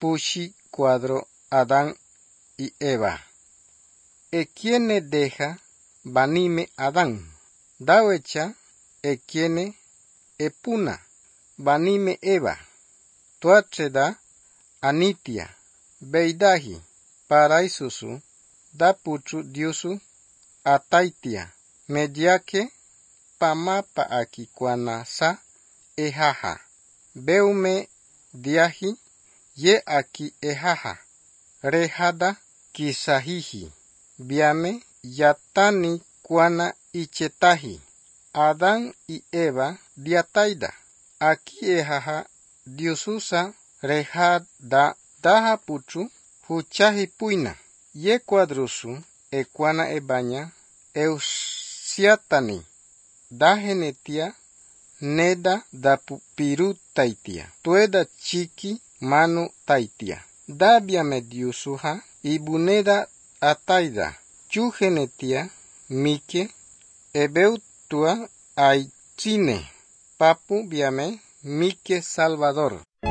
pushi cuadro Adán y Eva. E quiene deja banime Adán. Dawecha e quiene epuna banime Eva. Tuacheda anitia beidahi paraisusu da puchu diusu ataitia mediake pamapa aki kwana sa ehaha beume diahi ye aki ehaha rehada kisahihi biame yatani kwana ichetahi Adán y Eva diataida aki ehaha diususa rehada daha puchu huchahi puina ye cuadrusu equana ebaña eusiatani dahenetia neda da piru taitia tueda chiki manu taitia dabia mediusuha ibuneda ataida chugenetia mike ebeutua aichine papu biame mike salvador.